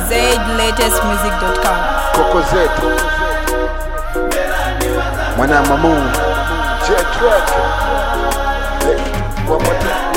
ZLatestmusic.com. Coco Z Mwana Mamu J-Track. One more time.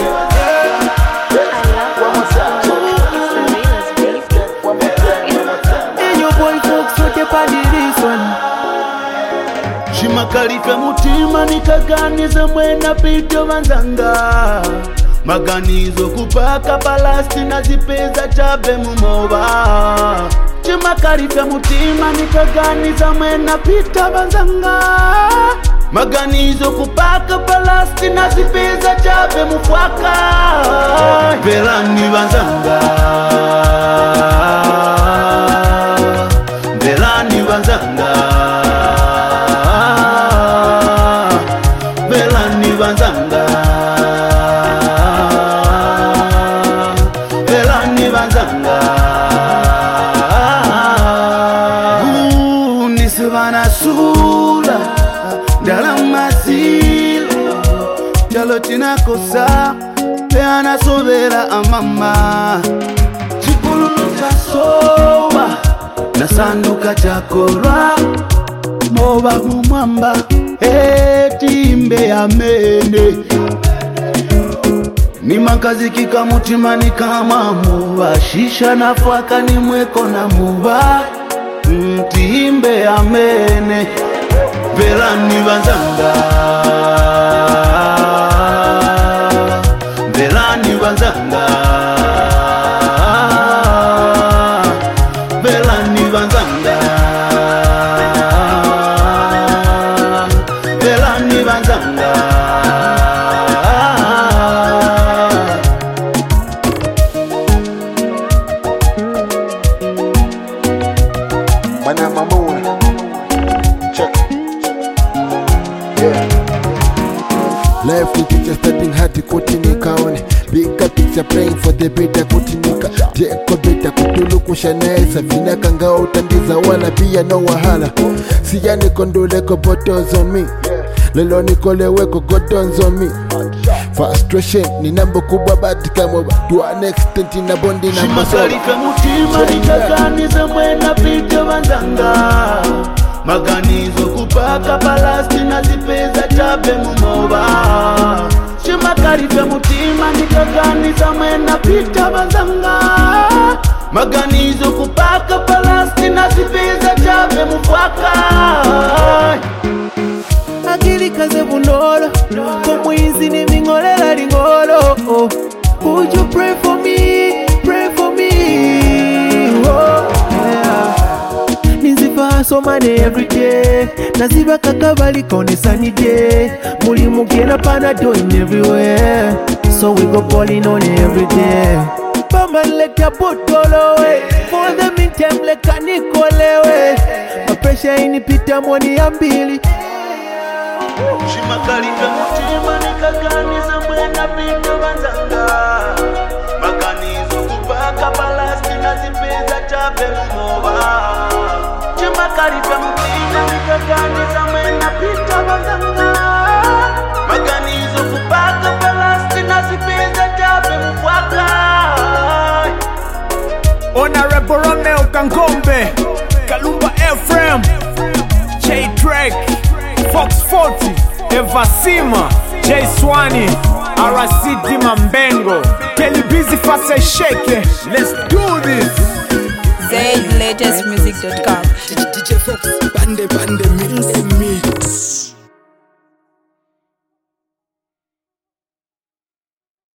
One more time. One more time. And your boy folks so they party this one. Shimakalife mutima nikaganiza mwena pito manzanga. Maganizo kupaka balasti na zipeza chabe mumoba. Shimakalife mutima nikaganiza mwena pito manzanga. Maganizo kupaka balasti na zipeza chabe mufwaka. Belani banzanga. Belani banzanga. Belani banzanga. Belani banzanga. Nisibana sula ndala mazilo chalo chinakosa peana sobera amama chikuluza soba na sanduka chakora moba mumwamba timbe ya mene ni makazi kika mutima ni kama muba shisha na fwaka ni mweko na muba timbe ya mene Belani banzanga. Belani banzanga. Belani banzanga. Belani banzanga. Mwana Mamu check. Yeah. Life ni teacher studying hard kutinika. Big up picture praying for the better kutinika. Jeko beta kutulukusha naesa. Vina kanga utandiza wala pia no wahala. Siya nikondoleko buttons on me. Lelo nikoleweko godons on me. Frustration ni nambo kubwa bad kama to an extent na bondi na masoba. Shimakalife mutima nikaganiza mwena pito banzanga. Maganizo kupaka balasti na zipeza chabe mumoba. Shimakalife mutima nikaganiza mwena pito banzanga. Maganizo kupaka balasti na zipeza chabe mufwaka. Akili kaze bunolo kumwizi ni mingolela lingolo. Would you pray for me? Pray for me. Oh, yeah. Ninzifa so money every day. Naziba kakabali kone sunny day. Muli mugena panado in everywhere. So we go balling on every day. Bamba let your boat go away. For the meantime let kanikolewe. My pressure inipita money ambili. Shimakalife mutima nikaganiza mwena pito banzanga. Maganizo kupaka balasti na zipeza chabe mumoba. Shimakalife mutima nikaganiza mwena pito banzanga. Maganizo kupaka balasti na zipeza chabe mufwaka. Honorable Romeo Kangombe, Kalumba Ephraim, J-Track, Fox 40, Eva Sima, J Swani, RCD Mambengo, Kelly Busy Fase Shake. Let's do this. ZLatestmusic.com. DJ Fox, bande mix.